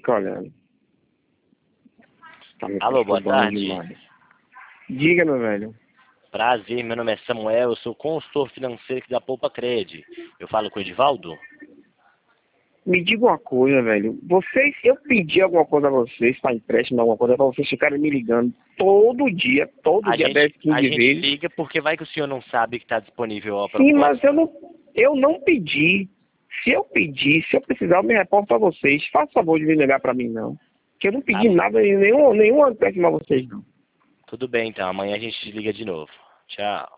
fica olhando. Tá me Alô, boa perturbando tarde. demais. Diga, meu velho. Prazer, meu nome é Samuel, eu sou consultor financeiro aqui da Poupa Cred. Eu falo com o Edivaldo? Me diga uma coisa, velho. Vocês, eu pedi alguma coisa a vocês, para empréstimo, alguma coisa, para vocês ficarem me ligando todo dia A 10, gente, 15 gente vezes. liga porque vai que o senhor não sabe que está disponível a Sim, mas proposta. eu não pedi. Se eu pedir, se eu precisar, eu me reporto para vocês. Faça favor de me ligar para mim, não. Que eu não pedi Tá, nada, nenhum empréstimo a vocês, não. tudo bem então, amanhã a gente liga de novo. Tchau.